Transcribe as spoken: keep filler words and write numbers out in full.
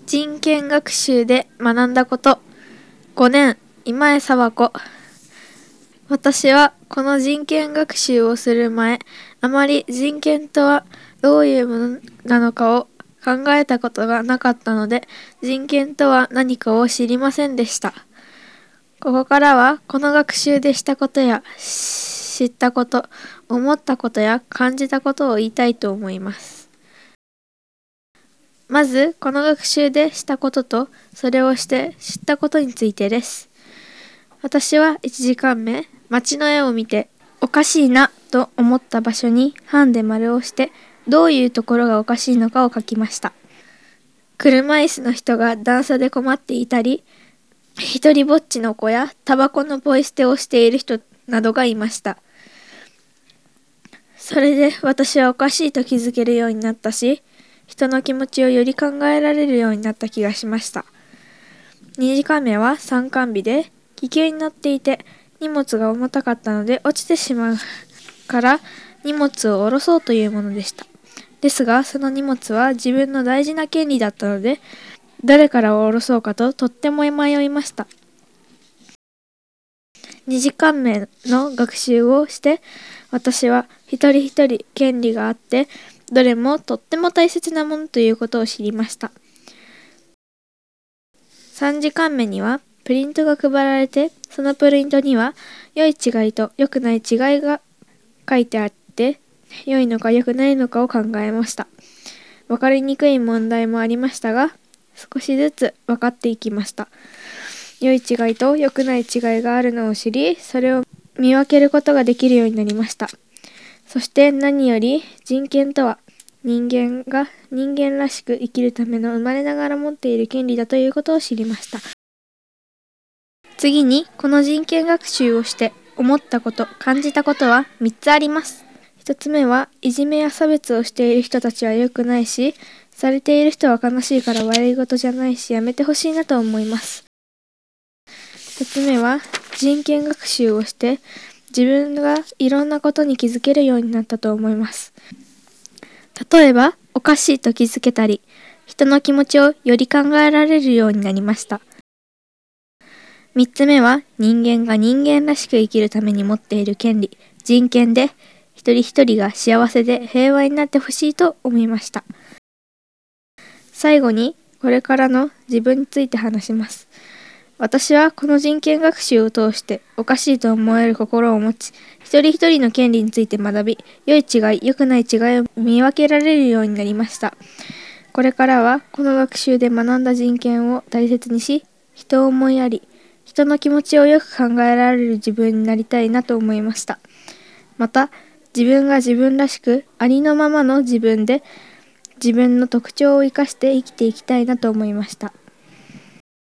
人権学習で学んだこと。ごねん、今江佐和子。私はこの人権学習をする前、あまり人権とはどういうものなのかを考えたことがなかったので、人権とは何かを知りませんでした。ここからはこの学習でしたことや知ったこと、思ったことや感じたことを言いたいと思います。まず、この学習でしたことと、それをして知ったことについてです。私はいちじかんめ、街の絵を見て、おかしいなと思った場所にハンで丸をして、どういうところがおかしいのかを書きました。車椅子の人が段差で困っていたり、一人ぼっちの子やタバコのポイ捨てをしている人などがいました。それで私はおかしいと気づけるようになったし、人の気持ちをより考えられるようになった気がしました。にじかんめは参観日で、気球に乗っていて荷物が重たかったので落ちてしまうから荷物を下ろそうというものでした。ですが、その荷物は自分の大事な権利だったので、誰から下ろそうかととっても迷いました。にじかんめの学習をして、私は一人一人権利があって、どれもとっても大切なものということを知りました。さんじかんめにはプリントが配られて、そのプリントには良い違いと良くない違いが書いてあって、良いのか良くないのかを考えました。わかりにくい問題もありましたが、少しずつ分かっていきました。良い違いと良くない違いがあるのを知り、それを見分けることができるようになりました。そして何より人権とは人間が人間らしく生きるための生まれながら持っている権利だということを知りました。次にこの人権学習をして思ったこと、感じたことはみっつあります。ひとつめはいじめや差別をしている人たちは良くないし、されている人は悲しいから悪い事じゃないしやめてほしいなと思います。ふたつめは人権学習をして自分がいろんなことに気づけるようになったと思います。例えば、おかしいと気づけたり、人の気持ちをより考えられるようになりました。みっつめは、人間が人間らしく生きるために持っている権利、人権で、一人一人が幸せで平和になってほしいと思いました。最後に、これからの自分について話します。私はこの人権学習を通しておかしいと思える心を持ち、一人一人の権利について学び、良い違い、良くない違いを見分けられるようになりました。これからはこの学習で学んだ人権を大切にし、人を思いやり、人の気持ちをよく考えられる自分になりたいなと思いました。また、自分が自分らしくありのままの自分で、自分の特徴を生かして生きていきたいなと思いました。